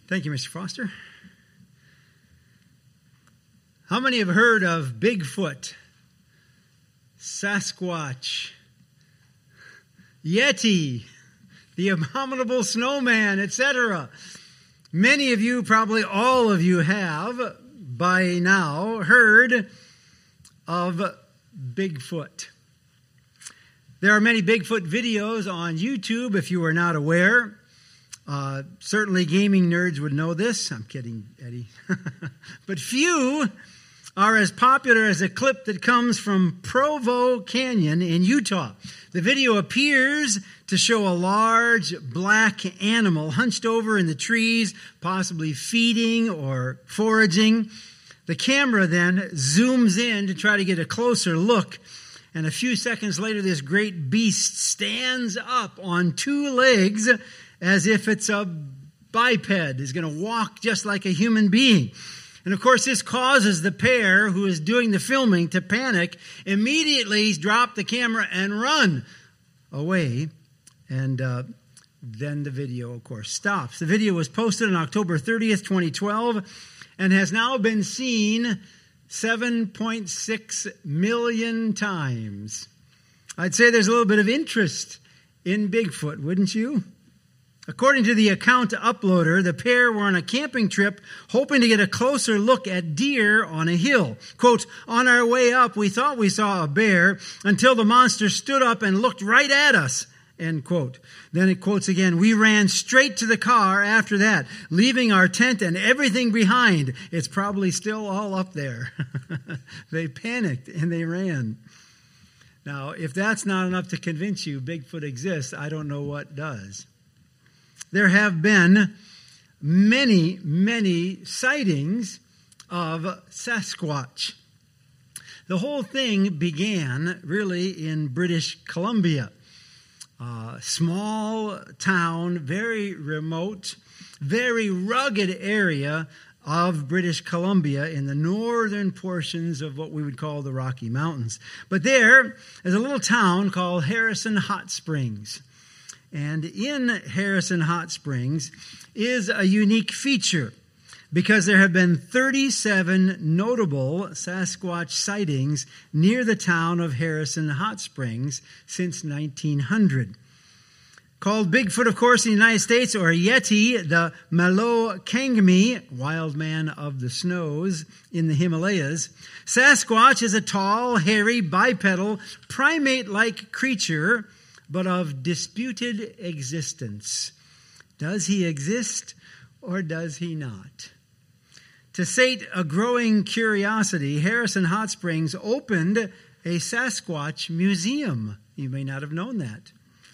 Thank you, Mr. Foster. How many have heard of Bigfoot, Sasquatch, Yeti, the abominable snowman, etc.? Many of you, probably all of you, have by now heard of Bigfoot. There are many Bigfoot videos on YouTube, if you are not aware. Certainly gaming nerds would know this. I'm kidding, Eddie. But few are as popular as a clip that comes from Provo Canyon in Utah. The video appears to show a large black animal hunched over in the trees, possibly feeding or foraging. The camera then zooms in to try to get a closer look. And a few seconds later, this great beast stands up on two legs as if it's a biped, is going to walk just like a human being. And of course, this causes the pair who is doing the filming to panic, immediately drop the camera and run away. And then the video, of course, stops. The video was posted on October 30th, 2012, and has now been seen 7.6 million times. I'd say there's a little bit of interest in Bigfoot, wouldn't you? According to the account uploader, the pair were on a camping trip hoping to get a closer look at deer on a hill. Quote, "On our way up, we thought we saw a bear until the monster stood up and looked right at us." End quote. Then it quotes again, "We ran straight to the car after that, leaving our tent and everything behind. It's probably still all up there." They panicked and they ran. Now, if that's not enough to convince you Bigfoot exists, I don't know what does. There have been many, many sightings of Sasquatch. The whole thing began really in British Columbia. Small town, very remote, very rugged area of British Columbia in the northern portions of what we would call the Rocky Mountains. But there is a little town called Harrison Hot Springs. And in Harrison Hot Springs is a unique feature because there have been 37 notable Sasquatch sightings near the town of Harrison Hot Springs since 1900. Called Bigfoot, of course, in the United States, or Yeti, the Malo Kangmi, wild man of the snows in the Himalayas. Sasquatch is a tall, hairy, bipedal, primate-like creature, but of disputed existence. Does he exist or does he not? To sate a growing curiosity, Harrison Hot Springs opened a Sasquatch museum. You may not have known that.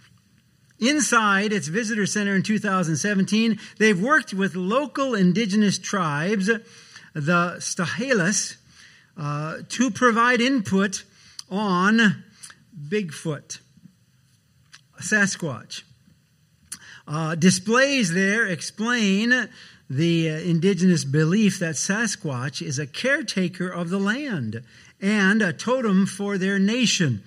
Inside its visitor center in 2017, they've worked with local indigenous tribes, the Stahelas, to provide input on Bigfoot, Sasquatch. Displays there explain the indigenous belief that Sasquatch is a caretaker of the land and a totem for their nation.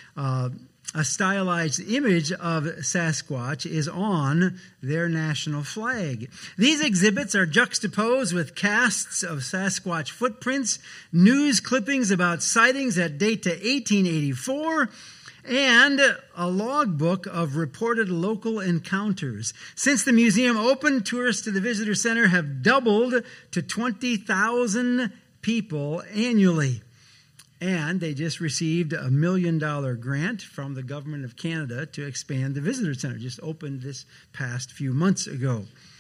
A stylized image of Sasquatch is on their national flag. These exhibits are juxtaposed with casts of Sasquatch footprints, news clippings about sightings that date to 1884, and a logbook of reported local encounters. Since the museum opened, tourists to the visitor center have doubled to 20,000 people annually. And they just received a $1 million grant from the government of Canada to expand the visitor center. Just opened this past few months ago.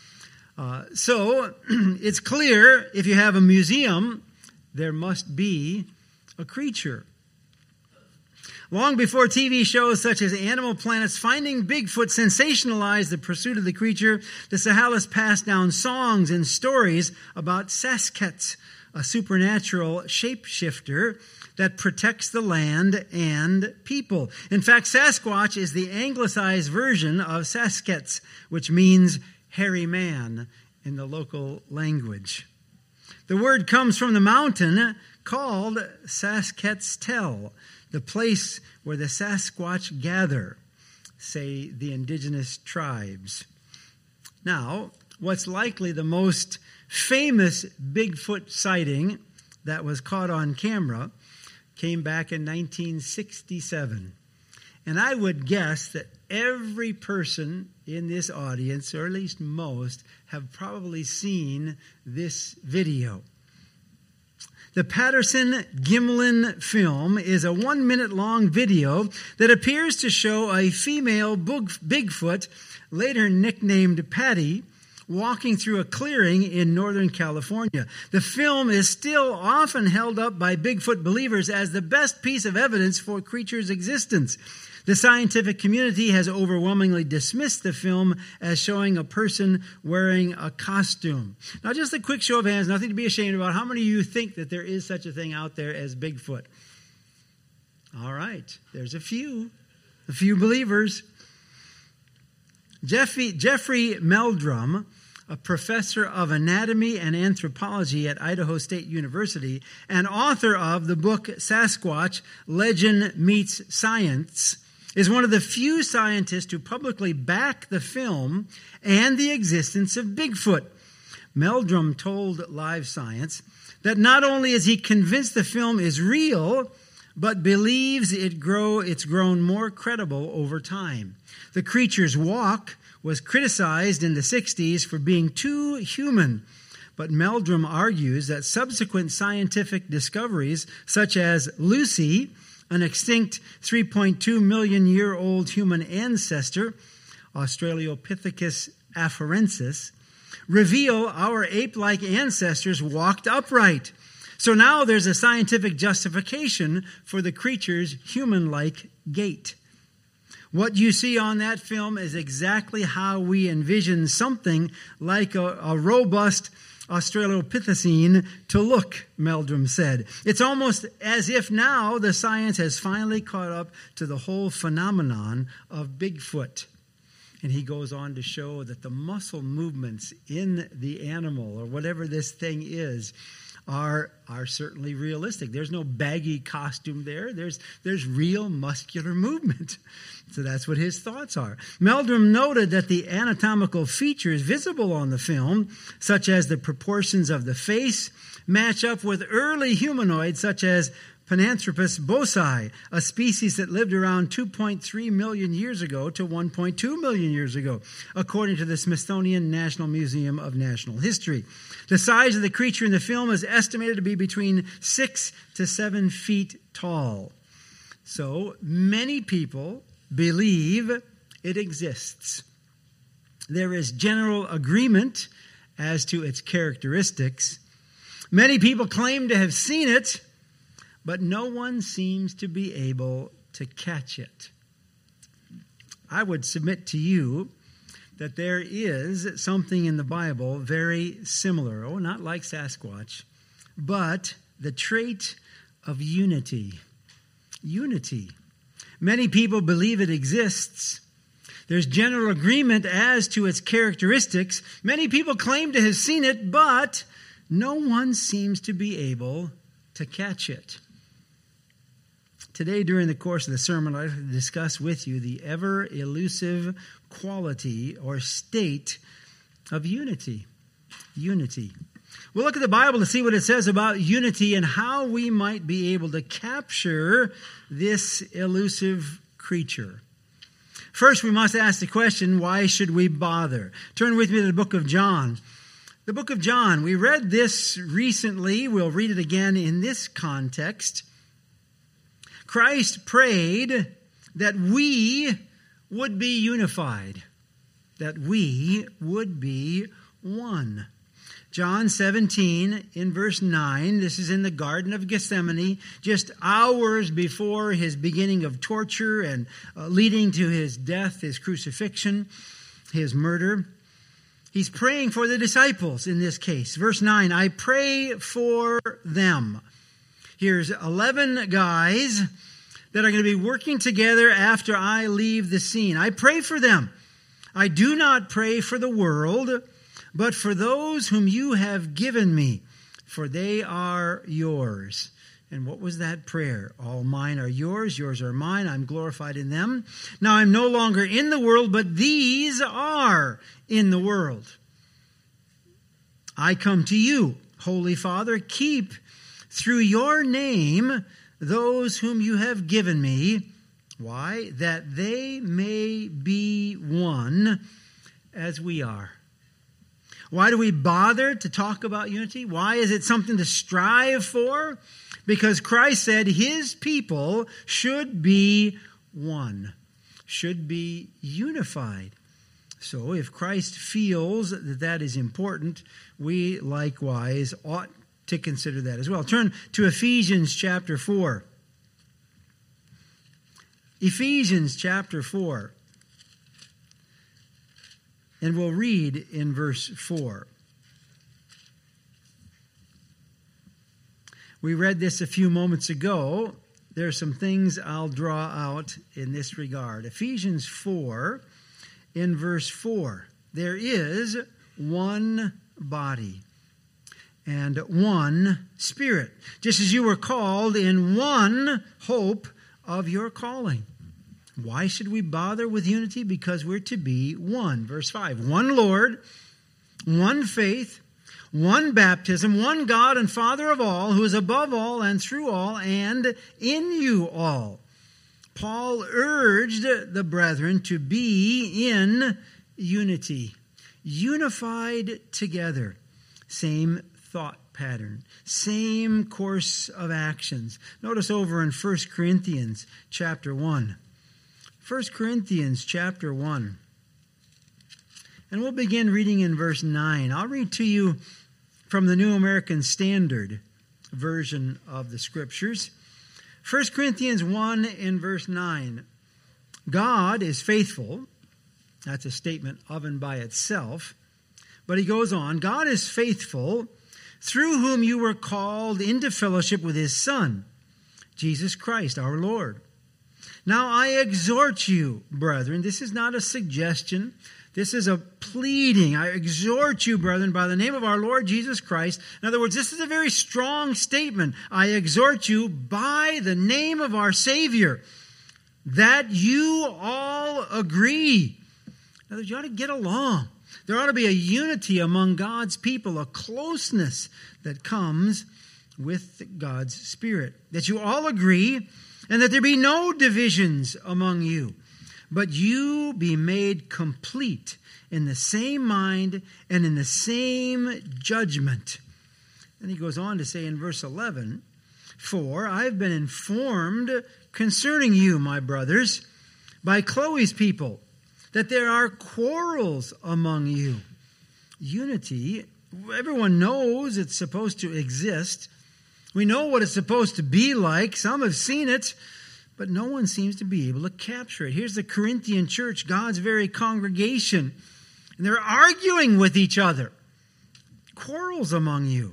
So it's clear if you have a museum, there must be a creature. Long before TV shows such as Animal Planet's Finding Bigfoot sensationalized the pursuit of the creature, the Stahelas passed down songs and stories about Saskets, a supernatural shapeshifter that protects the land and people. In fact, Sasquatch is the anglicized version of Saskets, which means hairy man in the local language. The word comes from the mountain called Saskatchewan, the place where the Sasquatch gather, say the indigenous tribes. Now, what's likely the most famous Bigfoot sighting that was caught on camera came back in 1967. And I would guess that every person in this audience, or at least most, have probably seen this video. The Patterson-Gimlin film is a 1-minute-long video that appears to show a female Bigfoot, later nicknamed Patty, walking through a clearing in Northern California. The film is still often held up by Bigfoot believers as the best piece of evidence for creature's existence. The scientific community has overwhelmingly dismissed the film as showing a person wearing a costume. Now, just a quick show of hands, nothing to be ashamed about. How many of you think that there is such a thing out there as Bigfoot? All right, there's a few believers. Jeffrey Meldrum, a professor of anatomy and anthropology at Idaho State University and author of the book Sasquatch, Legend Meets Science, is one of the few scientists who publicly back the film and the existence of Bigfoot. Meldrum told Live Science that not only is he convinced the film is real, but believes it's grown more credible over time. The creature's walk was criticized in the 60s for being too human, but Meldrum argues that subsequent scientific discoveries, such as Lucy, an extinct 3.2 million year old human ancestor, Australopithecus afarensis, reveal our ape-like ancestors walked upright. So now there's a scientific justification for the creature's human-like gait. What you see on that film is exactly how we envision something like a robust Australopithecine to look, Meldrum said. It's almost as if now the science has finally caught up to the whole phenomenon of Bigfoot. And he goes on to show that the muscle movements in the animal, or whatever this thing is, are certainly realistic. There's no baggy costume there. There's real muscular movement. So that's what his thoughts are. Meldrum noted that the anatomical features visible on the film, such as the proportions of the face, match up with early humanoids such as Pananthropus bosi, a species that lived around 2.3 million years ago to 1.2 million years ago, according to the Smithsonian National Museum of Natural History. The size of the creature in the film is estimated to be between 6 to 7 feet tall. So many people believe it exists. There is general agreement as to its characteristics. Many people claim to have seen it, but no one seems to be able to catch it. I would submit to you that there is something in the Bible very similar, not like Sasquatch, but the trait of unity. Unity. Many people believe it exists. There's general agreement as to its characteristics. Many people claim to have seen it, but no one seems to be able to catch it. Today, during the course of the sermon, I'd like to discuss with you the ever-elusive quality or state of unity. Unity. We'll look at the Bible to see what it says about unity and how we might be able to capture this elusive creature. First, we must ask the question, why should we bother? Turn with me to the book of John. The book of John. We read this recently. We'll read it again in this context. Christ prayed that we would be unified, that we would be one. John 17 in verse 9, this is in the Garden of Gethsemane, just hours before his beginning of torture and leading to his death, his crucifixion, his murder. He's praying for the disciples in this case. Verse 9, I pray for them. Here's 11 guys that are going to be working together after I leave the scene. I pray for them. I do not pray for the world, but for those whom you have given me, for they are yours. And what was that prayer? All mine are yours, yours are mine. I'm glorified in them. Now I'm no longer in the world, but these are in the world. I come to you, Holy Father, keep through your name those whom you have given me. Why? That they may be one as we are. Why do we bother to talk about unity? Why is it something to strive for? Because Christ said his people should be one, should be unified. So if Christ feels that that is important, we likewise ought to consider that as well. Turn to Ephesians chapter 4. Ephesians chapter 4. And we'll read in verse 4. We read this a few moments ago. There are some things I'll draw out in this regard. Ephesians 4, in verse 4. There is one body and one Spirit, just as you were called in one hope of your calling. Why should we bother with unity? Because we're to be one. Verse 5, one Lord, one faith, one baptism, one God and Father of all, who is above all and through all and in you all. Paul urged the brethren to be in unity, unified together, same thought pattern, same course of actions. Notice over in 1 Corinthians chapter 1. 1 Corinthians chapter 1. And we'll begin reading in verse 9. I'll read to you from the New American Standard version of the Scriptures. 1 Corinthians 1 in verse 9. God is faithful. That's a statement of and by itself. But he goes on, God is faithful, through whom you were called into fellowship with his Son, Jesus Christ our Lord. Now I exhort you, brethren, this is not a suggestion, this is a pleading. I exhort you, brethren, by the name of our Lord Jesus Christ. In other words, this is a very strong statement. I exhort you by the name of our Savior, that you all agree. In other words, you ought to get along. There ought to be a unity among God's people, a closeness that comes with God's Spirit. That you all agree, and that there be no divisions among you, but you be made complete in the same mind and in the same judgment. And he goes on to say in verse 11, for I've been informed concerning you, my brothers, by Chloe's people, that there are quarrels among you. Unity, everyone knows it's supposed to exist. We know what it's supposed to be like. Some have seen it, but no one seems to be able to capture it. Here's the Corinthian church, God's very congregation, and they're arguing with each other. Quarrels among you.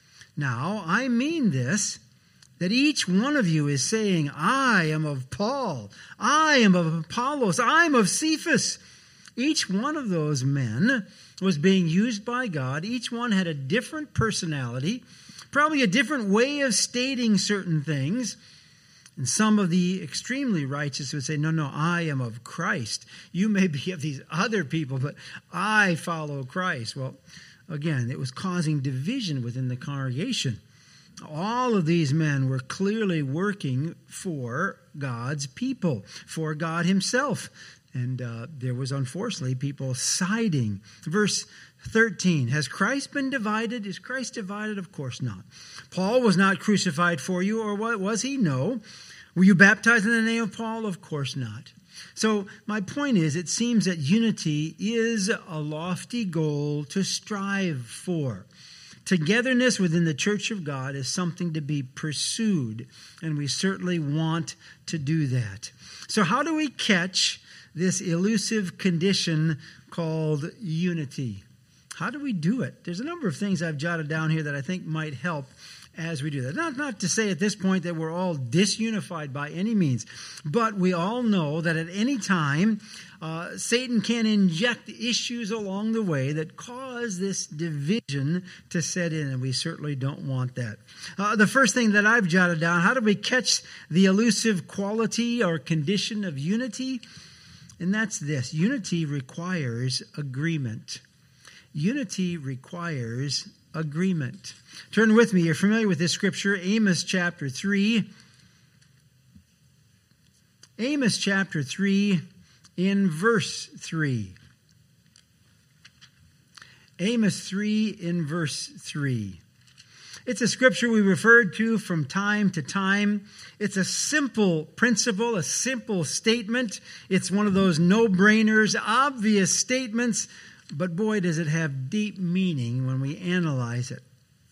Now, I mean this, that each one of you is saying, I am of Paul, I am of Apollos, I am of Cephas. Each one of those men was being used by God. Each one had a different personality, probably a different way of stating certain things. And some of the extremely righteous would say, no, I am of Christ. You may be of these other people, but I follow Christ. Well, again, it was causing division within the congregation. All of these men were clearly working for God's people, for God himself. And there was, unfortunately, people siding. Verse 13, has Christ been divided? Is Christ divided? Of course not. Paul was not crucified for you, or what was he? No. Were you baptized in the name of Paul? Of course not. So my point is, it seems that unity is a lofty goal to strive for. Togetherness within the church of God is something to be pursued, and we certainly want to do that. So how do we catch this elusive condition called unity? How do we do it? There's a number of things I've jotted down here that I think might help as we do that. Not to say at this point that we're all disunified by any means, but we all know that at any time Satan can inject issues along the way that cause this division to set in, and we certainly don't want that. The first thing that I've jotted down, how do we catch the elusive quality or condition of unity? And that's this: unity requires agreement. unity requires agreement. Turn with me. You're familiar with this scripture, Amos chapter 3. Amos chapter 3 in verse 3. Amos 3 in verse 3. It's a scripture we referred to from time to time. It's a simple principle, a simple statement. It's one of those no-brainers, obvious statements, but boy, does it have deep meaning when we analyze it.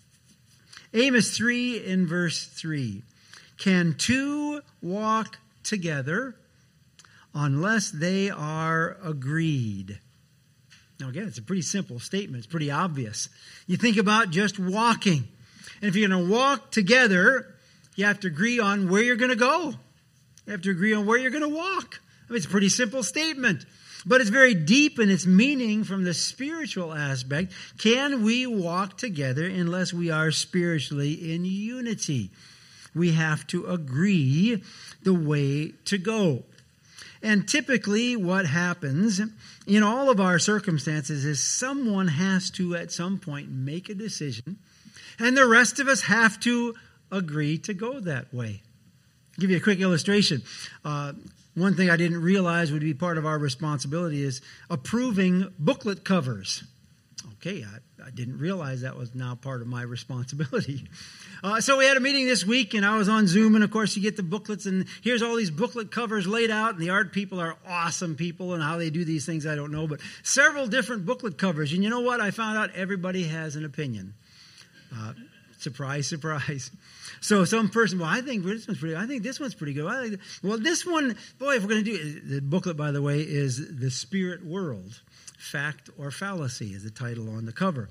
Amos 3 in verse 3. Can two walk together unless they are agreed? Now again, it's a pretty simple statement. It's pretty obvious. You think about just walking. And if you're going to walk together, you have to agree on where you're going to go. You have to agree on where you're going to walk. I mean, it's a pretty simple statement. But it's very deep in its meaning from the spiritual aspect. Can we walk together unless we are spiritually in unity? We have to agree the way to go. And typically what happens in all of our circumstances is someone has to at some point make a decision, and the rest of us have to agree to go that way. I'll give you a quick illustration. One thing I didn't realize would be part of our responsibility is approving booklet covers. Okay, I didn't realize that was now part of my responsibility. So we had a meeting this week, and I was on Zoom, and of course you get the booklets, and here's all these booklet covers laid out, and the art people are awesome people, and how they do these things I don't know, but several different booklet covers. And you know what? I found out everybody has an opinion. Surprise, surprise. So some person, well, I think this one's pretty good. I think this one's pretty good. Well, this one, boy, if we're going to do it, the booklet, by the way, is The Spirit World. Fact or Fallacy is the title on the cover.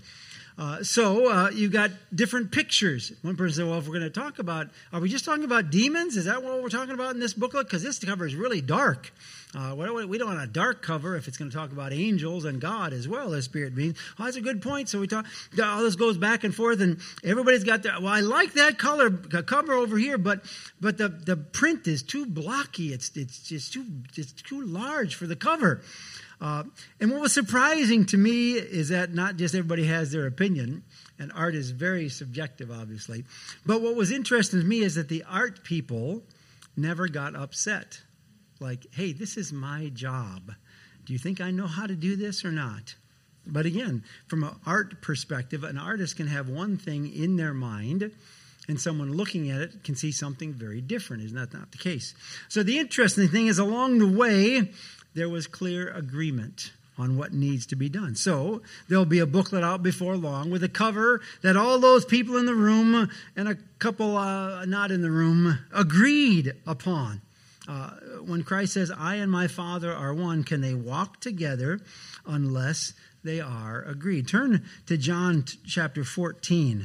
So you've got different pictures. One person said, well, if we're going to talk about, are we just talking about demons? Is that what we're talking about in this booklet? Because this cover is really dark. We don't want a dark cover if it's going to talk about angels and God as well as spirit beings. Well, that's a good point. So we talk, all this goes back and forth, and everybody's got their, well, I like that cover over here, but the print is too blocky. It's too large for the cover. And what was surprising to me is that not just everybody has their opinion, and art is very subjective, obviously, but what was interesting to me is that the art people never got upset. Like, hey, this is my job. Do you think I know how to do this or not? But again, from an art perspective, an artist can have one thing in their mind, and someone looking at it can see something very different. Isn't that not the case? So the interesting thing is along the way, there was clear agreement on what needs to be done. So there'll be a booklet out before long with a cover that all those people in the room and a couple not in the room agreed upon. When Christ says, I and my Father are one, can they walk together unless they are agreed? Turn to John chapter 14.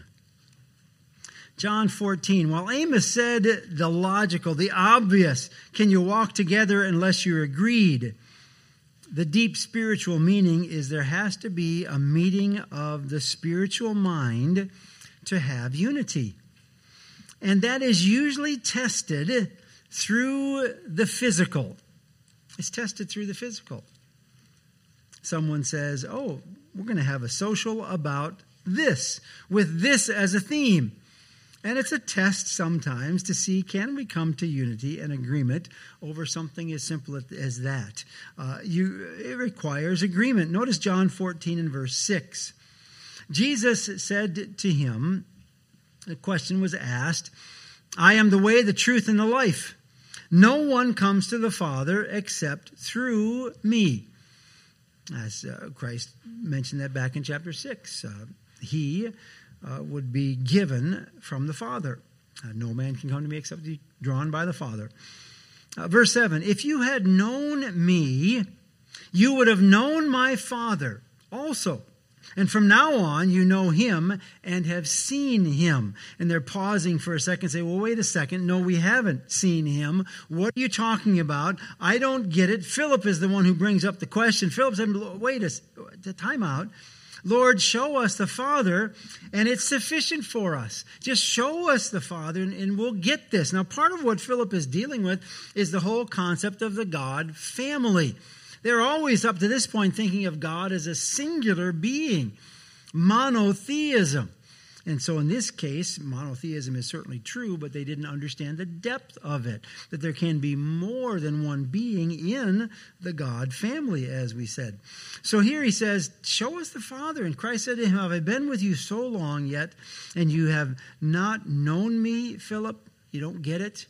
John 14. While Amos said the logical, the obvious, can you walk together unless you're agreed? The deep spiritual meaning is there has to be a meeting of the spiritual mind to have unity. And that is usually tested through the physical. It's tested through the physical. Someone says, oh, we're going to have a social about this, with this as a theme. And it's a test sometimes to see, can we come to unity and agreement over something as simple as that? It requires agreement. Notice John 14 and verse 6. Jesus said to him, the question was asked, I am the way, the truth, and the life. No one comes to the Father except through me. As Christ mentioned that back in chapter 6. He would be given from the Father. No man can come to me except be drawn by the Father. Verse 7, if you had known me, you would have known my Father also. And from now on, you know him and have seen him. And they're pausing for a second and say, well, wait a second. No, we haven't seen him. What are you talking about? I don't get it. Philip is the one who brings up the question. Philip said, wait a time out. Lord, show us the Father, and it's sufficient for us. Just show us the Father, and we'll get this. Now, part of what Philip is dealing with is the whole concept of the God family. They're always up to this point thinking of God as a singular being, monotheism. And so in this case, monotheism is certainly true, but they didn't understand the depth of it, that there can be more than one being in the God family, as we said. So here he says, show us the Father. And Christ said to him, have I been with you so long yet, and you have not known me, Philip? You don't get it?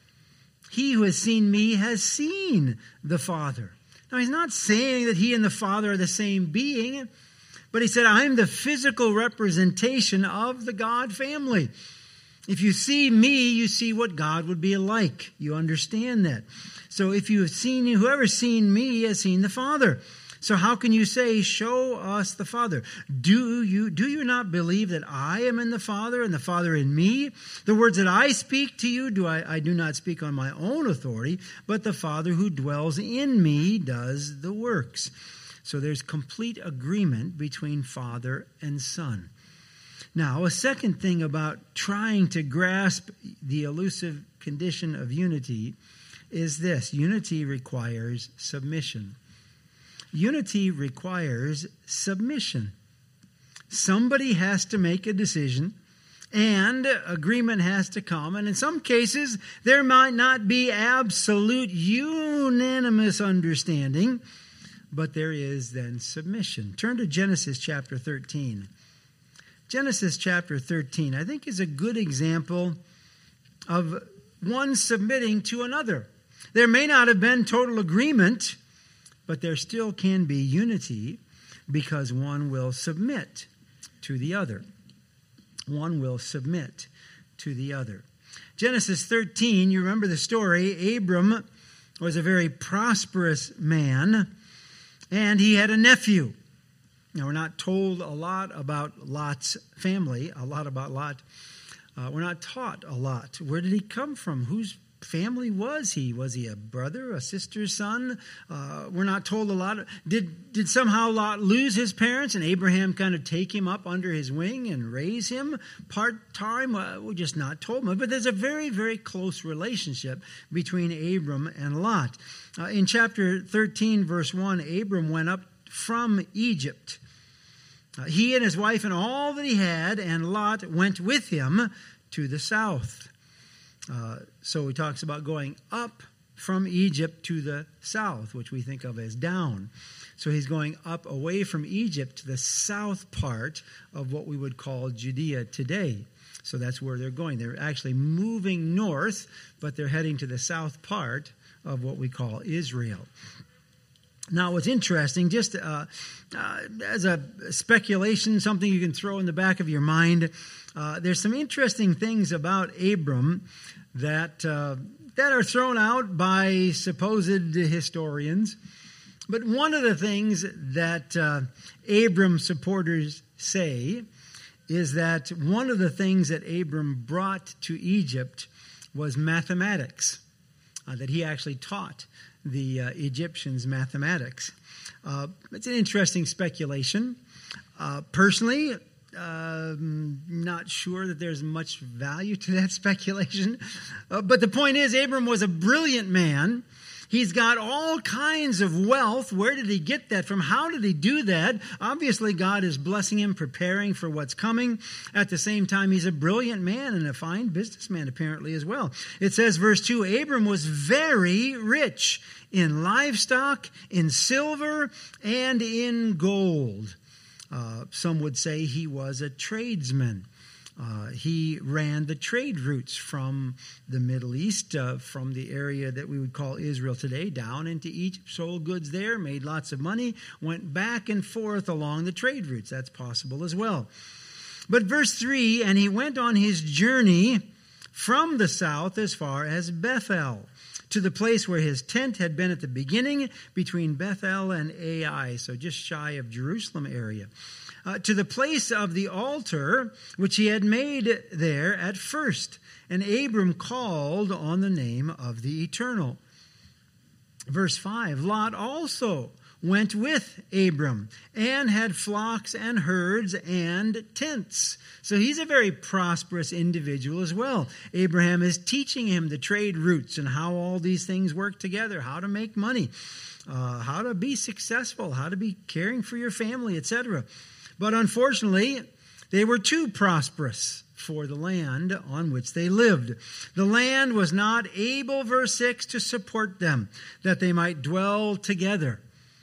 He who has seen me has seen the Father. Now he's not saying that he and the Father are the same being, but he said, I'm the physical representation of the God family. If you see me, you see what God would be like. You understand that. So if you have seen, whoever's seen me has seen the Father. So how can you say, show us the Father? Do you not believe that I am in the Father and the Father in me? The words that I speak to you, I do not speak on my own authority, but the Father who dwells in me does the works. So there's complete agreement between Father and Son. Now, a second thing about trying to grasp the elusive condition of unity is this. Unity requires submission. Unity requires submission. Somebody has to make a decision, and agreement has to come. And in some cases, there might not be absolute unanimous understanding, but there is then submission. Turn to Genesis chapter 13. Genesis chapter 13, I think, is a good example of one submitting to another. There may not have been total agreement, but there still can be unity because one will submit to the other. One will submit to the other. Genesis 13, you remember the story. Abram was a very prosperous man, and he had a nephew. Now, we're not told a lot about Lot's family, a lot about Lot. We're not taught a lot. Where did he come from? Whose family was he? Was he a brother, a sister's son? We're not told a lot. Did somehow Lot lose his parents and Abraham kind of take him up under his wing and raise him part-time? We're just not told. But there's a very, very close relationship between Abram and Lot. In chapter 13, verse 1, Abram went up from Egypt. He and his wife and all that he had, and Lot went with him to the south. So he talks about going up from Egypt to the south, which we think of as down. So he's going up away from Egypt to the south part of what we would call Judea today. So that's where they're going. They're actually moving north, but they're heading to the south part of what we call Israel. Now, what's interesting, just as a speculation, something you can throw in the back of your mind, there's some interesting things about Abram that are thrown out by supposed historians. But one of the things that Abram supporters say is that one of the things that Abram brought to Egypt was mathematics, that he actually taught the Egyptians mathematics. It's an interesting speculation. Personally, not sure that there's much value to that speculation. But the point is, Abram was a brilliant man. He's got all kinds of wealth. Where did he get that from? How did he do that? Obviously, God is blessing him, preparing for what's coming. At the same time, he's a brilliant man and a fine businessman, apparently, as well. It says, verse 2, Abram was very rich in livestock, in silver, and in gold. Some would say he was a tradesman. He ran the trade routes from the Middle East, from the area that we would call Israel today, down into Egypt, sold goods there, made lots of money, went back and forth along the trade routes. That's possible as well. But verse 3, and he went on his journey from the south as far as Bethel, to the place where his tent had been at the beginning, between Bethel and Ai, so just shy of Jerusalem area. To the place of the altar which he had made there at first. And Abram called on the name of the Eternal. Verse 5, Lot also went with Abram and had flocks and herds and tents. So he's a very prosperous individual as well. Abraham is teaching him the trade routes and how all these things work together, how to make money, how to be successful, how to be caring for your family, etc. But unfortunately, they were too prosperous for the land on which they lived. The land was not able, verse 6, to support them, that they might dwell together.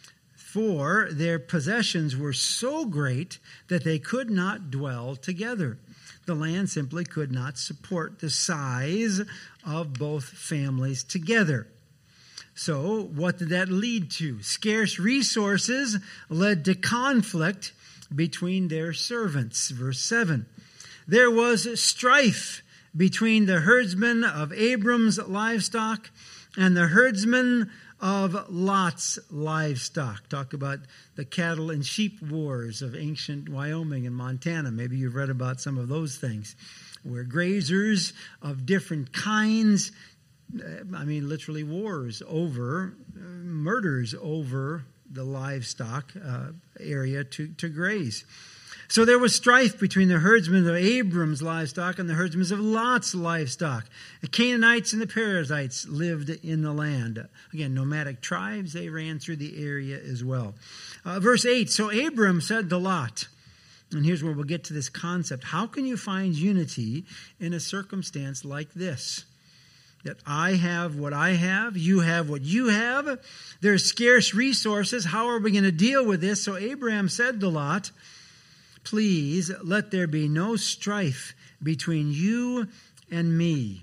For their possessions were so great that they could not dwell together. The land simply could not support the size of both families together. So what did that lead to? Scarce resources led to conflict between their servants. Verse 7. There was strife between the herdsmen of Abram's livestock and the herdsmen of Lot's livestock. Talk about the cattle and sheep wars of ancient Wyoming and Montana. Maybe you've read about some of those things, where grazers of different kinds, literally wars over, murders over the livestock area to graze. So there was strife between the herdsmen of Abram's livestock and the herdsmen of Lot's livestock. The Canaanites and the Perizzites lived in the land. Again, nomadic tribes, they ran through the area as well. Verse 8, so Abram said to Lot, and here's where we'll get to this concept. How can you find unity in a circumstance like this? That I have what I have, you have what you have. There's scarce resources. How are we going to deal with this? So Abraham said to Lot, please let there be no strife between you and me.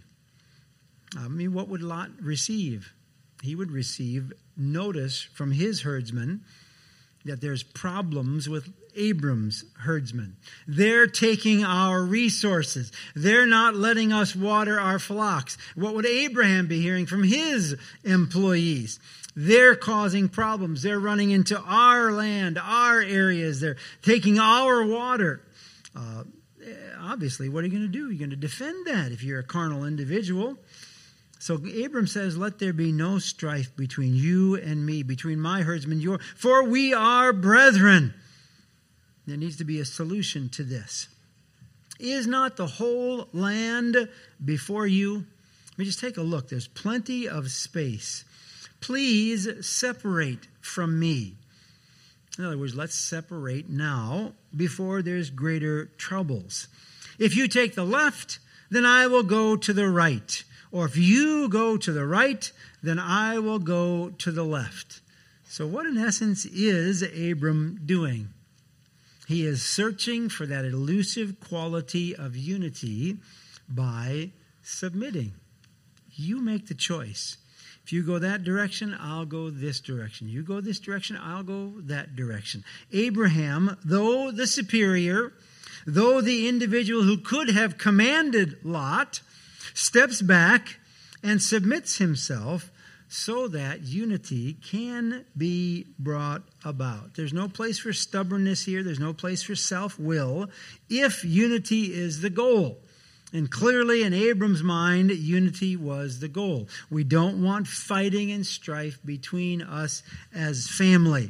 What would Lot receive? He would receive notice from his herdsmen that there's problems with Abram's herdsmen. They're taking our resources. They're not letting us water our flocks. What would Abraham be hearing from his employees? They're causing problems. They're running into our land, our areas. They're taking our water. Obviously, what are you going to do? You're going to defend that if you're a carnal individual. So Abram says, let there be no strife between you and me, between my herdsmen and yours, for we are brethren. There needs to be a solution to this. Is not the whole land before you? Let me just take a look. There's plenty of space. Please separate from me. In other words, let's separate now before there's greater troubles. If you take the left, then I will go to the right. Or if you go to the right, then I will go to the left. So what in essence is Abram doing? He is searching for that elusive quality of unity by submitting. You make the choice. If you go that direction, I'll go this direction. You go this direction, I'll go that direction. Abraham, though the superior, though the individual who could have commanded Lot, steps back and submits himself so that unity can be brought about. There's no place for stubbornness here. There's no place for self-will if unity is the goal. And clearly in Abram's mind, unity was the goal. We don't want fighting and strife between us as family.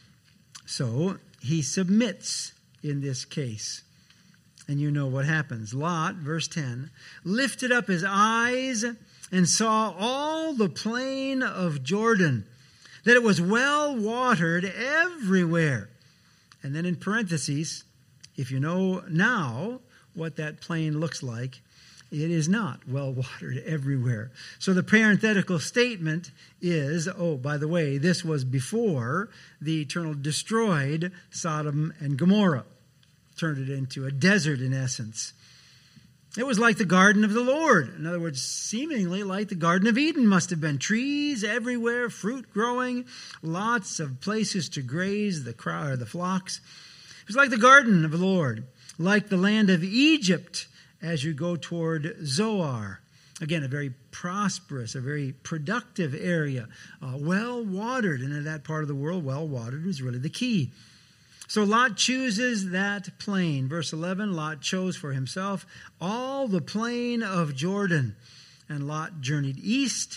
So he submits in this case. And you know what happens. Lot, verse 10, lifted up his eyes and saw all the plain of Jordan, that it was well watered everywhere. And then in parentheses, if you know now what that plain looks like, it is not well watered everywhere. So the parenthetical statement is, oh, by the way, this was before the Eternal destroyed Sodom and Gomorrah, turned it into a desert in essence. It was like the garden of the Lord. In other words, seemingly like the Garden of Eden must have been. Trees everywhere, fruit growing, lots of places to graze the flocks. It was like the garden of the Lord, like the land of Egypt as you go toward Zoar. Again, a very prosperous, a very productive area, well-watered. And in that part of the world, well-watered was really the key. So Lot chooses that plain. Verse 11, Lot chose for himself all the plain of Jordan. And Lot journeyed east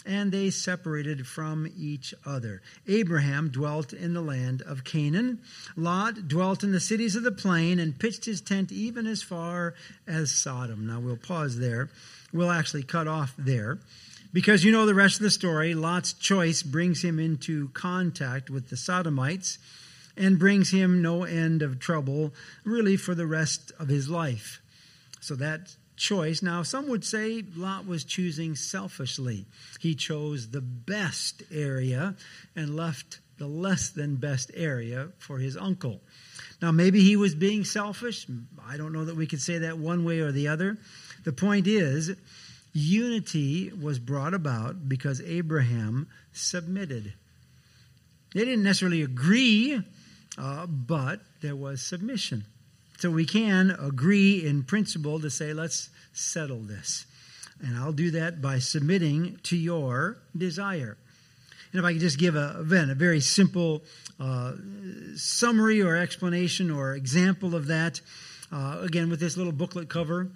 and they separated from each other. Abraham dwelt in the land of Canaan. Lot dwelt in the cities of the plain and pitched his tent even as far as Sodom. Now we'll pause there. We'll actually cut off there, because you know the rest of the story. Lot's choice brings him into contact with the Sodomites and brings him no end of trouble, really, for the rest of his life. So that choice, now some would say Lot was choosing selfishly. He chose the best area and left the less than best area for his uncle. Now maybe he was being selfish. I don't know that we could say that one way or the other. The point is, unity was brought about because Abraham submitted. They didn't necessarily agree, but there was submission. So we can agree in principle to say, let's settle this. And I'll do that by submitting to your desire. And if I could just give a very simple summary or explanation or example of that, again, with this little booklet cover,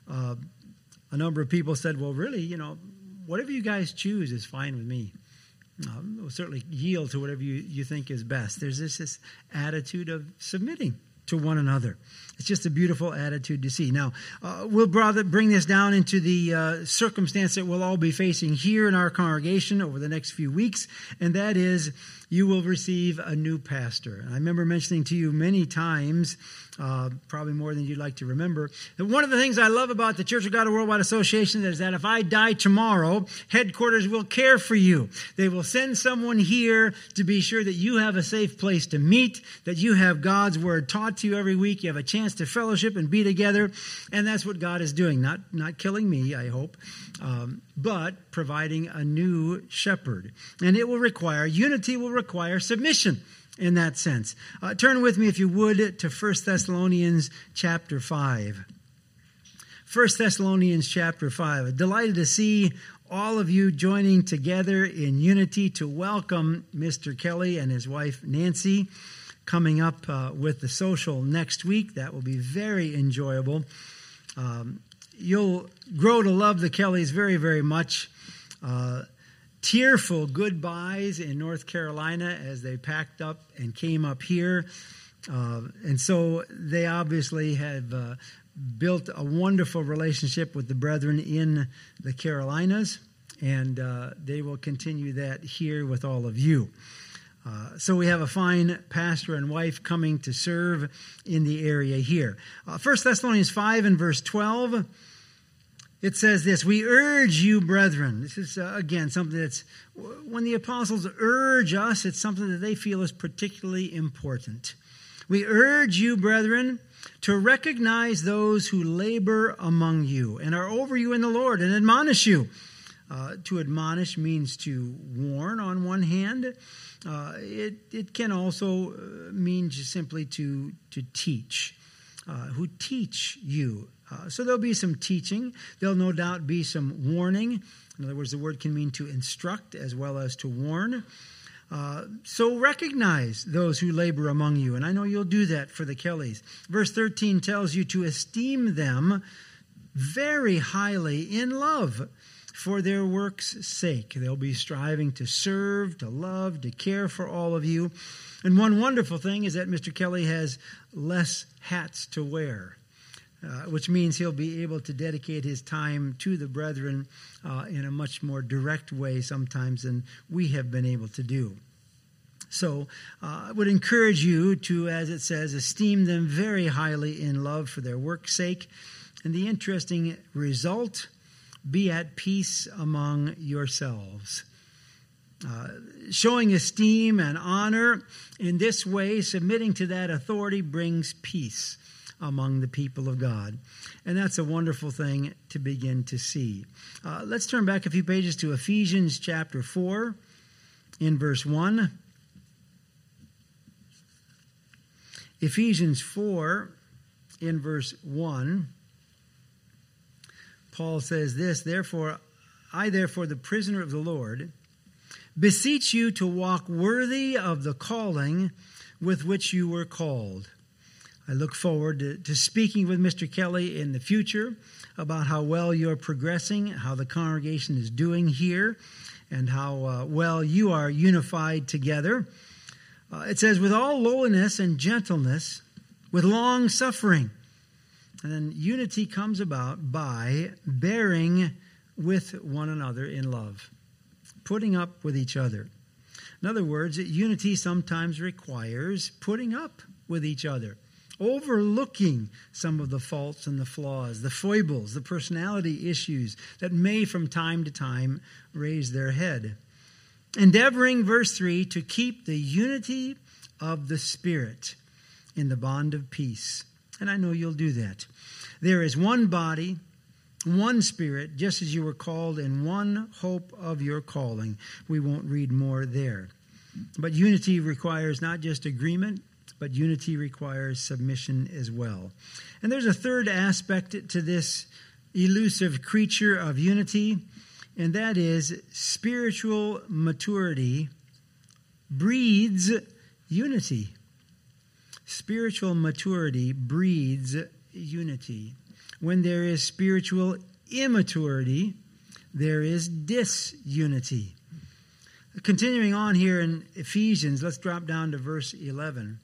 a number of people said, well, really, whatever you guys choose is fine with me. We'll certainly yield to whatever you think is best. There's this attitude of submitting to one another. It's just a beautiful attitude to see. Now, we'll bring this down into the circumstance that we'll all be facing here in our congregation over the next few weeks, and that is you will receive a new pastor. And I remember mentioning to you many times, probably more than you'd like to remember, that one of the things I love about the Church of God Worldwide Association is that if I die tomorrow, headquarters will care for you. They will send someone here to be sure that you have a safe place to meet, that you have God's Word taught to you every week, you have a chance to fellowship and be together, and that's what God is doing. Not killing me, I hope, but providing a new shepherd. And it will require, unity will require submission in that sense. Turn with me, if you would, to 1 Thessalonians chapter 5. 1 Thessalonians chapter 5. I'm delighted to see all of you joining together in unity to welcome Mr. Kelly and his wife Nancy coming up with the social next week. That will be very enjoyable. You'll grow to love the Kellys very, very much. Tearful goodbyes in North Carolina as they packed up and came up here. And so they obviously have built a wonderful relationship with the brethren in the Carolinas, and they will continue that here with all of you. So we have a fine pastor and wife coming to serve in the area here. 1 Thessalonians 5 and verse 12, it says this: we urge you, brethren. This is, again, something that's, when the apostles urge us, it's something that they feel is particularly important. We urge you, brethren, to recognize those who labor among you and are over you in the Lord and admonish you. To admonish means to warn on one hand. It can also mean just simply to teach. Who teach you. So there'll be some teaching. There'll no doubt be some warning. In other words, the word can mean to instruct as well as to warn. So recognize those who labor among you. And I know you'll do that for the Kellys. Verse 13 tells you to esteem them very highly in love for their work's sake. They'll be striving to serve, to love, to care for all of you. And one wonderful thing is that Mr. Kelly has less hats to wear, which means he'll be able to dedicate his time to the brethren in a much more direct way sometimes than we have been able to do. So I would encourage you to, as it says, esteem them very highly in love for their work's sake. And the interesting result, be at peace among yourselves. Showing esteem and honor in this way, submitting to that authority, brings peace among the people of God. And that's a wonderful thing to begin to see. Let's turn back a few pages to Ephesians chapter 4 in verse 1. Ephesians 4 in verse 1. Paul says this: therefore, the prisoner of the Lord, beseech you to walk worthy of the calling with which you were called. I look forward to speaking with Mr. Kelly in the future about how well you're progressing, how the congregation is doing here, and how well you are unified together. It says, with all lowliness and gentleness, with long suffering. And then unity comes about by bearing with one another in love, putting up with each other. In other words, unity sometimes requires putting up with each other, overlooking some of the faults and the flaws, the foibles, the personality issues that may from time to time raise their head. Endeavoring, verse 3, to keep the unity of the Spirit in the bond of peace. And I know you'll do that. There is one body, one Spirit, just as you were called in one hope of your calling. We won't read more there. But unity requires not just agreement, but unity requires submission as well. And there's a third aspect to this elusive creature of unity, and that is spiritual maturity breeds unity. Spiritual maturity breeds unity. When there is spiritual immaturity, there is disunity. Continuing on here in Ephesians, let's drop down to verse 11.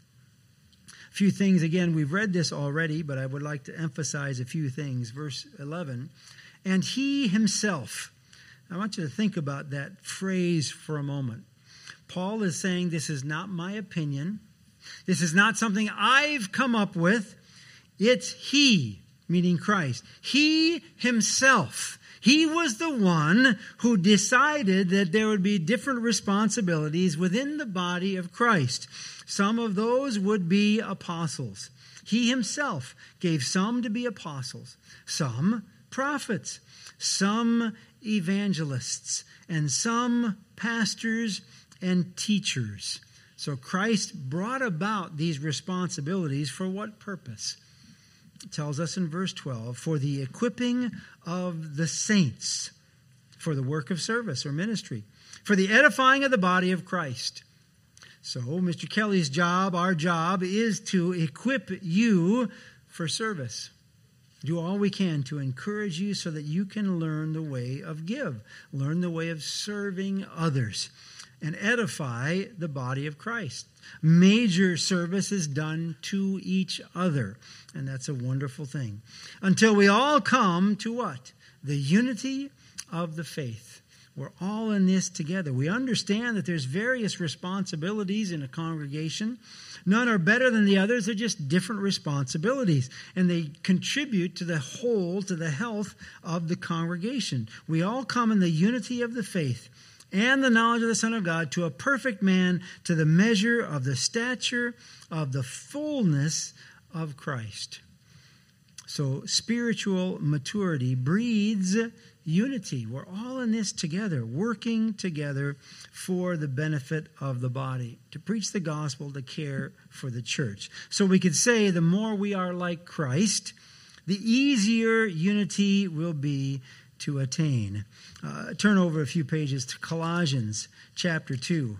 A few things, again, we've read this already, but I would like to emphasize a few things. Verse 11, and he himself. I want you to think about that phrase for a moment. Paul is saying, this is not my opinion. This is not something I've come up with. It's he, meaning Christ. He himself. He was the one who decided that there would be different responsibilities within the body of Christ. Some of those would be apostles. He himself gave some to be apostles, some prophets, some evangelists, and some pastors and teachers. So Christ brought about these responsibilities for what purpose? It tells us in verse 12, for the equipping of the saints, for the work of service or ministry, for the edifying of the body of Christ. So Mr. Kelly's job, our job, is to equip you for service. Do all we can to encourage you so that you can learn the way of give, learn the way of serving others, and edify the body of Christ. Major service is done to each other, and that's a wonderful thing. Until we all come to what? The unity of the faith. We're all in this together. We understand that there's various responsibilities in a congregation. None are better than the others. They're just different responsibilities, and they contribute to the whole, to the health of the congregation. We all come in the unity of the faith and the knowledge of the Son of God, to a perfect man, to the measure of the stature of the fullness of Christ. So spiritual maturity breeds unity. We're all in this together, working together for the benefit of the body, to preach the gospel, to care for the church. So we could say the more we are like Christ, the easier unity will be to attain. Turn over a few pages to Colossians chapter 2.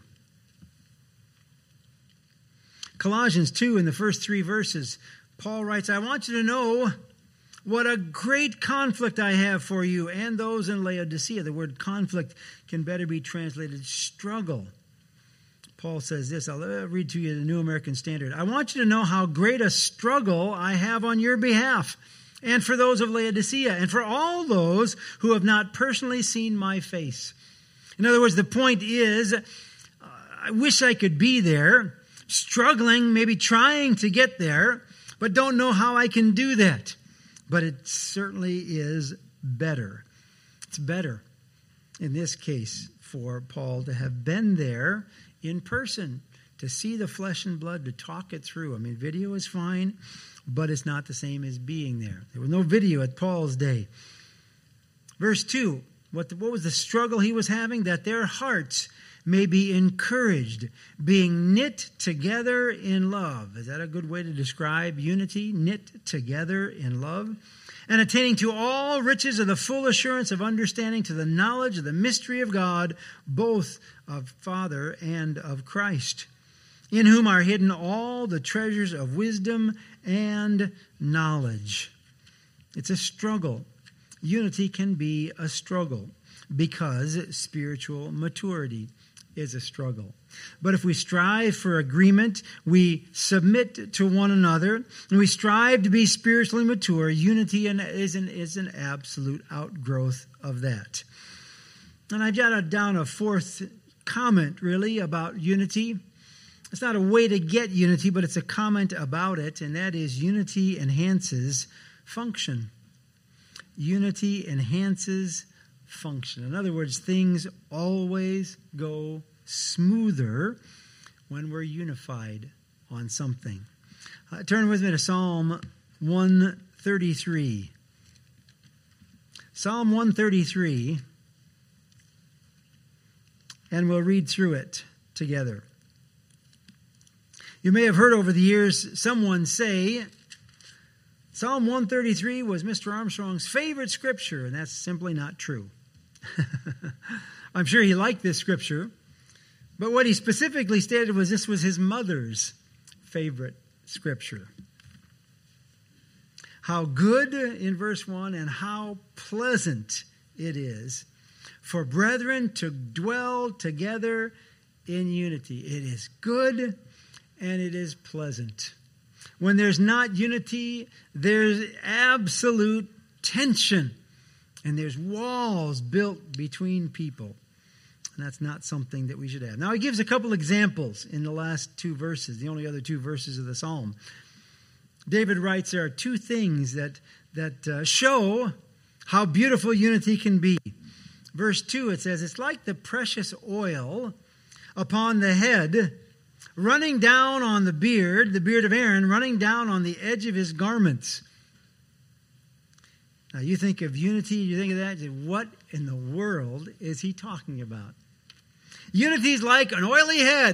Colossians 2, in the first 3 verses, Paul writes, I want you to know what a great conflict I have for you and those in Laodicea. The word conflict can better be translated struggle. Paul says this, I'll read to you the New American Standard. I want you to know how great a struggle I have on your behalf, and for those of Laodicea, and for all those who have not personally seen my face. In other words, the point is, I wish I could be there, struggling, maybe trying to get there, but don't know how I can do that. But it certainly is better. It's better, in this case, for Paul to have been there in person, to see the flesh and blood, to talk it through. I mean, video is fine, but it's not the same as being there. There was no video at Paul's day. Verse 2, what was the struggle he was having? That their hearts may be encouraged, being knit together in love. Is that a good way to describe unity? Knit together in love. And attaining to all riches of the full assurance of understanding, to the knowledge of the mystery of God, both of Father and of Christ, in whom are hidden all the treasures of wisdom and knowledge. It's a struggle. Unity can be a struggle. because spiritual maturity is a struggle. But if we strive for agreement, we submit to one another, and we strive to be spiritually mature, unity is an absolute outgrowth of that. And I've jotted down a fourth comment, really, about unity. It's not a way to get unity, but it's a comment about it, and that is unity enhances function. Unity enhances function. In other words, things always go smoother when we're unified on something. Turn with me to Psalm 133. Psalm 133, and we'll read through it together. You may have heard over the years someone say Psalm 133 was Mr. Armstrong's favorite scripture, and that's simply not true. I'm sure he liked this scripture, but what he specifically stated was this was his mother's favorite scripture. How good, in verse 1, and how pleasant it is for brethren to dwell together in unity. It is good and it is pleasant. When there's not unity, there's absolute tension. And there's walls built between people. And that's not something that we should have. Now, he gives a couple examples in the last two verses, the only other two verses of the psalm. David writes there are two things that show how beautiful unity can be. Verse 2, it says, it's like the precious oil upon the head, running down on the beard of Aaron, running down on the edge of his garments. Now, you think of unity, you think of that, what in the world is he talking about? Unity is like an oily head.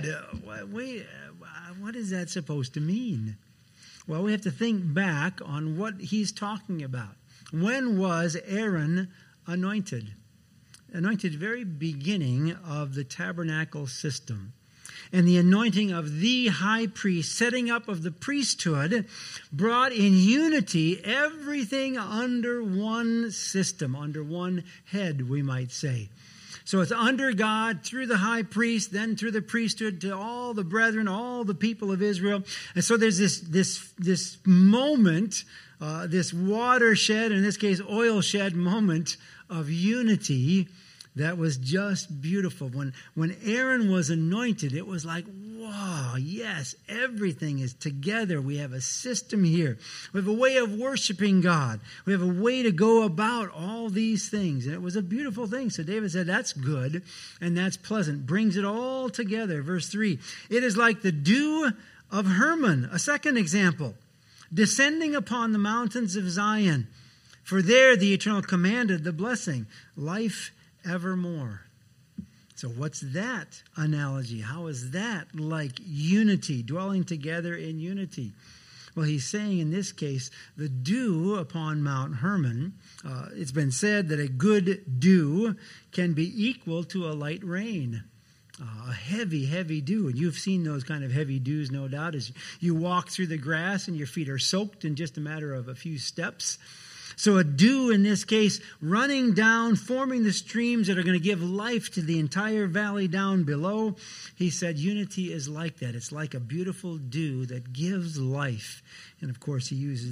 What is that supposed to mean? Well, we have to think back on what he's talking about. When was Aaron anointed? Anointed very beginning of the tabernacle system. And the anointing of the high priest, setting up of the priesthood, brought in unity everything under one system, under one head, we might say. So it's under God, through the high priest, then through the priesthood, to all the brethren, all the people of Israel. And so there's this moment, this watershed, in this case oil shed moment of unity that was just beautiful. When Aaron was anointed, it was like, wow, yes, everything is together. We have a system here. We have a way of worshiping God. We have a way to go about all these things. And it was a beautiful thing. So David said, that's good and that's pleasant. Brings it all together. Verse 3, it is like the dew of Hermon. A second example, descending upon the mountains of Zion. For there the Eternal commanded the blessing, life evermore. So what's that analogy? How is that like unity, dwelling together in unity? Well, he's saying in this case, the dew upon Mount Hermon, it's been said that a good dew can be equal to a light rain. A heavy, heavy dew. And you've seen those kind of heavy dews, no doubt, as you walk through the grass and your feet are soaked in just a matter of a few steps. So a dew in this case running down, forming the streams that are going to give life to the entire valley down below. He said unity is like that. It's like a beautiful dew that gives life. And of course he uses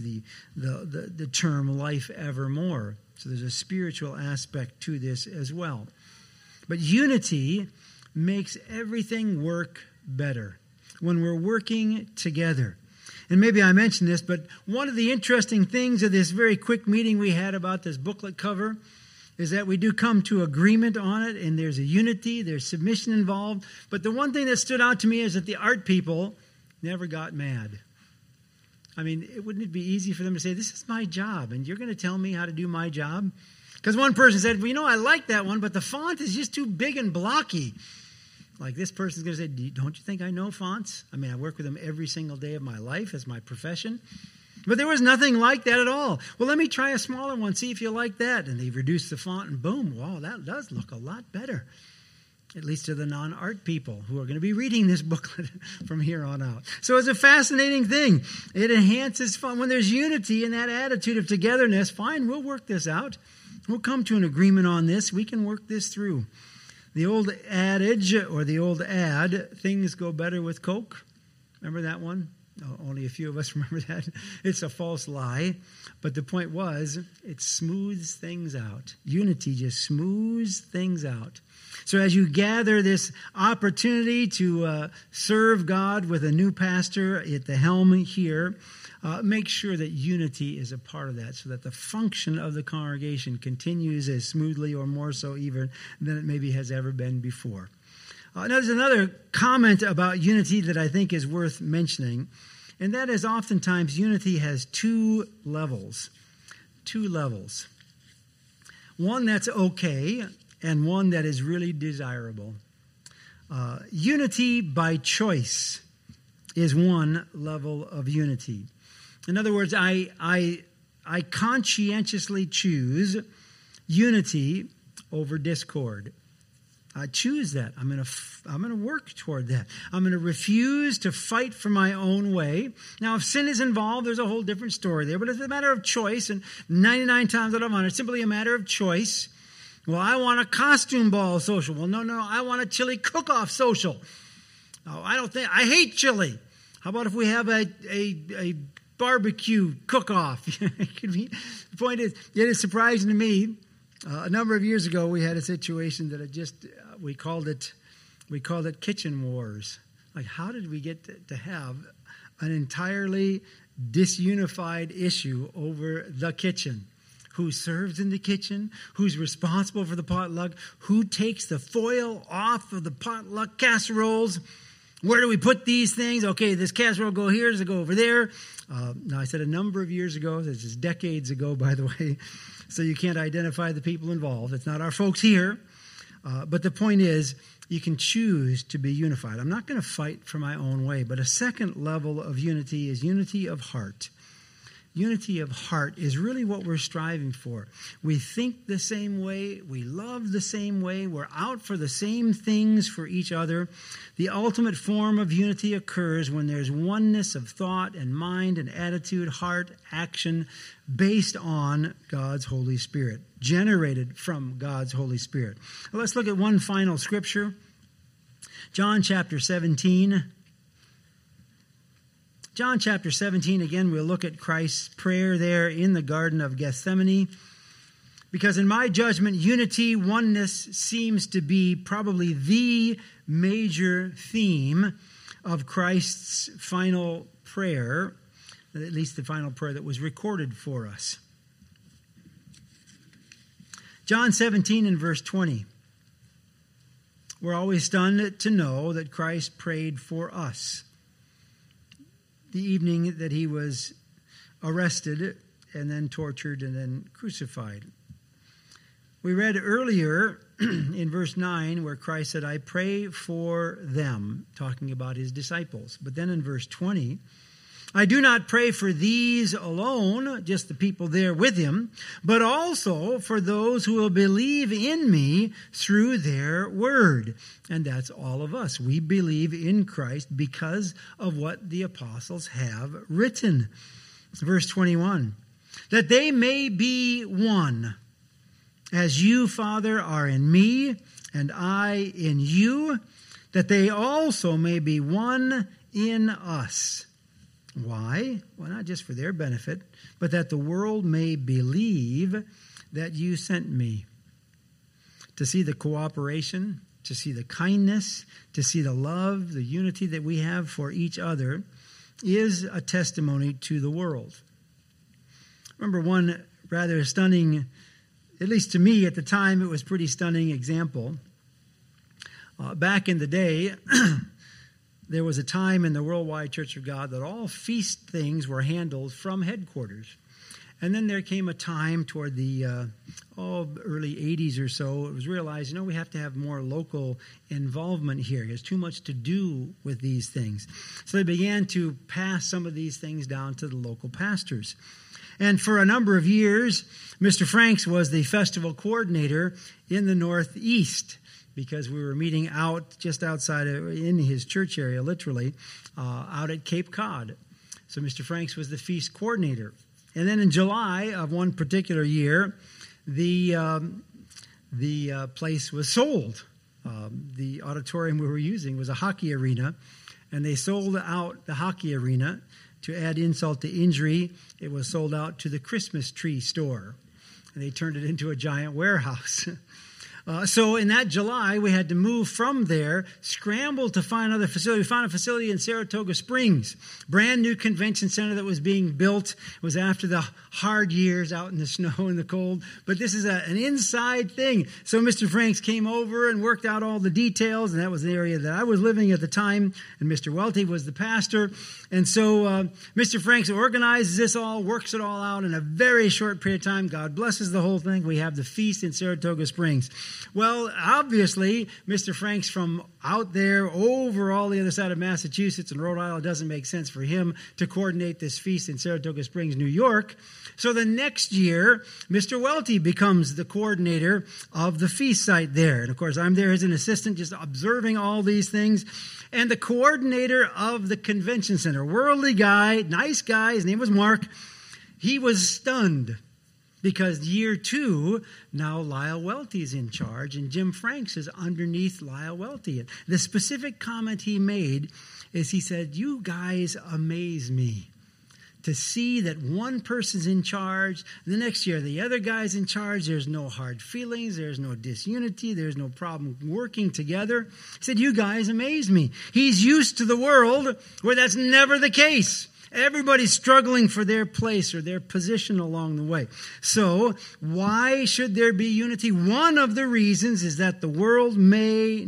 the term life evermore. So there's a spiritual aspect to this as well. But unity makes everything work better when we're working together. And maybe I mentioned this, but one of the interesting things of this very quick meeting we had about this booklet cover is that we do come to agreement on it, and there's a unity, there's submission involved. But the one thing that stood out to me is that the art people never got mad. I mean, wouldn't it be easy for them to say, this is my job, and you're going to tell me how to do my job? Because one person said, well, I like that one, but the font is just too big and blocky. Like this person's going to say, don't you think I know fonts? I mean, I work with them every single day of my life as my profession. But there was nothing like that at all. Well, let me try a smaller one, see if you like that. And they've reduced the font and boom, wow, that does look a lot better. At least to the non-art people who are going to be reading this booklet from here on out. So it's a fascinating thing. It enhances fun. When there's unity in that attitude of togetherness, fine, we'll work this out. We'll come to an agreement on this. We can work this through. The old adage, or the old ad, things go better with Coke. Remember that one? Oh, only a few of us remember that. It's a false lie. But the point was, it smooths things out. Unity just smooths things out. So as you gather this opportunity to serve God with a new pastor at the helm here, make sure that unity is a part of that so that the function of the congregation continues as smoothly or more so even than it maybe has ever been before. There's another comment about unity that I think is worth mentioning, and that is oftentimes unity has two levels. Two levels. One that's okay and one that is really desirable. Unity by choice is one level of unity. In other words, I conscientiously choose unity over discord. I choose that. I'm going to work toward that. I'm going to refuse to fight for my own way. Now, if sin is involved, there's a whole different story there. But it's a matter of choice, and 99 times out of 100, it's simply a matter of choice. Well, I want a costume ball social. Well, no, I want a chili cook-off social. No, I hate chili. How about if we have a barbecue cook-off? The point is, it is surprising to me. A number of years ago, we had a situation that we called it kitchen wars. Like, how did we get to have an entirely disunified issue over the kitchen? Who serves in the kitchen? Who's responsible for the potluck? Who takes the foil off of the potluck casseroles? Where do we put these things? Okay, this casserole go here, does it go over there? Now, I said a number of years ago. This is decades ago, by the way. So you can't identify the people involved. It's not our folks here. But the point is, you can choose to be unified. I'm not going to fight for my own way. But a second level of unity is unity of heart. Unity of heart is really what we're striving for. We think the same way. We love the same way. We're out for the same things for each other. The ultimate form of unity occurs when there's oneness of thought and mind and attitude, heart, action, based on God's Holy Spirit, generated from God's Holy Spirit. Well, let's look at one final scripture. John chapter 17. John chapter 17, again, we'll look at Christ's prayer there in the Garden of Gethsemane. Because in my judgment, unity, oneness seems to be probably the major theme of Christ's final prayer, at least the final prayer that was recorded for us. John 17 and verse 20. We're always stunned to know that Christ prayed for us. The evening that he was arrested and then tortured and then crucified. We read earlier in verse 9 where Christ said, I pray for them, talking about his disciples. But then in verse 20, I do not pray for these alone, just the people there with him, but also for those who will believe in me through their word. And that's all of us. We believe in Christ because of what the apostles have written. Verse 21, that they may be one, as you, Father, are in me, and I in you, that they also may be one in us. Why? Well, not just for their benefit, but that the world may believe that you sent me. To see the cooperation, to see the kindness, to see the love, the unity that we have for each other is a testimony to the world. Remember one rather stunning, at least to me at the time, it was pretty stunning example. Back in the day, there was a time in the Worldwide Church of God that all feast things were handled from headquarters. And then there came a time toward the early 80s or so, it was realized, we have to have more local involvement here. There's too much to do with these things. So they began to pass some of these things down to the local pastors. And for a number of years, Mr. Franks was the festival coordinator in the Northeast, because we were meeting out just outside in his church area, literally, out at Cape Cod. So Mr. Franks was the feast coordinator. And then in July of one particular year, the place was sold. The auditorium we were using was a hockey arena, and they sold out the hockey arena. To add insult to injury, it was sold out to the Christmas tree store, and they turned it into a giant warehouse. So in that July, we had to move from there, scramble to find another facility. We found a facility in Saratoga Springs, brand new convention center that was being built. It was after the hard years out in the snow and the cold, but this is an inside thing. So Mr. Franks came over and worked out all the details, and that was the area that I was living at the time, and Mr. Welty was the pastor. And so Mr. Franks organizes this all, works it all out in a very short period of time. God blesses the whole thing. We have the feast in Saratoga Springs. Well, obviously, Mr. Franks from out there over all the other side of Massachusetts and Rhode Island, doesn't make sense for him to coordinate this feast in Saratoga Springs, New York. So the next year, Mr. Welty becomes the coordinator of the feast site there. And of course, I'm there as an assistant, just observing all these things. And the coordinator of the convention center, worldly guy, nice guy, his name was Mark, he was stunned. Because year 2, now Lyle Welty's in charge, and Jim Franks is underneath Lyle Welty. And the specific comment he made is he said, "You guys amaze me. To see that one person's in charge, the next year the other guy's in charge, there's no hard feelings, there's no disunity, there's no problem working together." He said, "You guys amaze me." He's used to the world where that's never the case. Everybody's struggling for their place or their position along the way. So, why should there be unity? One of the reasons is that the world may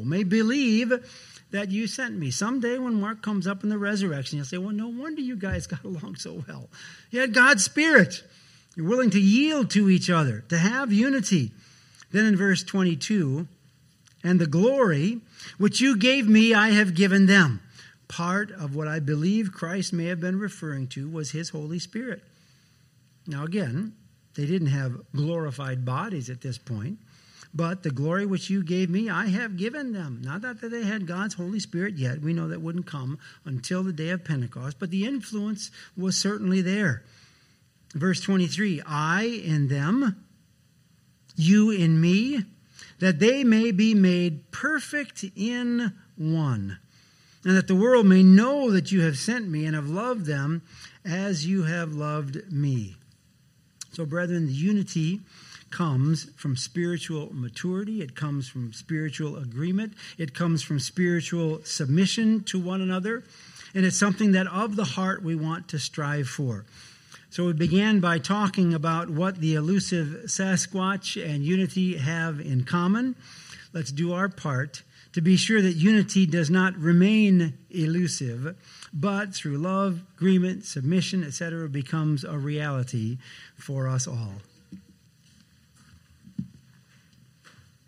believe that you sent me. Someday when Mark comes up in the resurrection, he'll say, "Well, no wonder you guys got along so well. You had God's Spirit. You're willing to yield to each other, to have unity." Then in verse 22, "And the glory which you gave me, I have given them." Part of what I believe Christ may have been referring to was his Holy Spirit. Now again, they didn't have glorified bodies at this point, but the glory which you gave me, I have given them. Not that they had God's Holy Spirit yet. We know that wouldn't come until the day of Pentecost, but the influence was certainly there. Verse 23, "I in them, you in me, that they may be made perfect in one, and that the world may know that you have sent me and have loved them as you have loved me." So, brethren, the unity comes from spiritual maturity. It comes from spiritual agreement. It comes from spiritual submission to one another. And it's something that of the heart we want to strive for. So we began by talking about what the elusive Sasquatch and unity have in common. Let's do our part to be sure that unity does not remain elusive, but through love, agreement, submission, etc., becomes a reality for us all.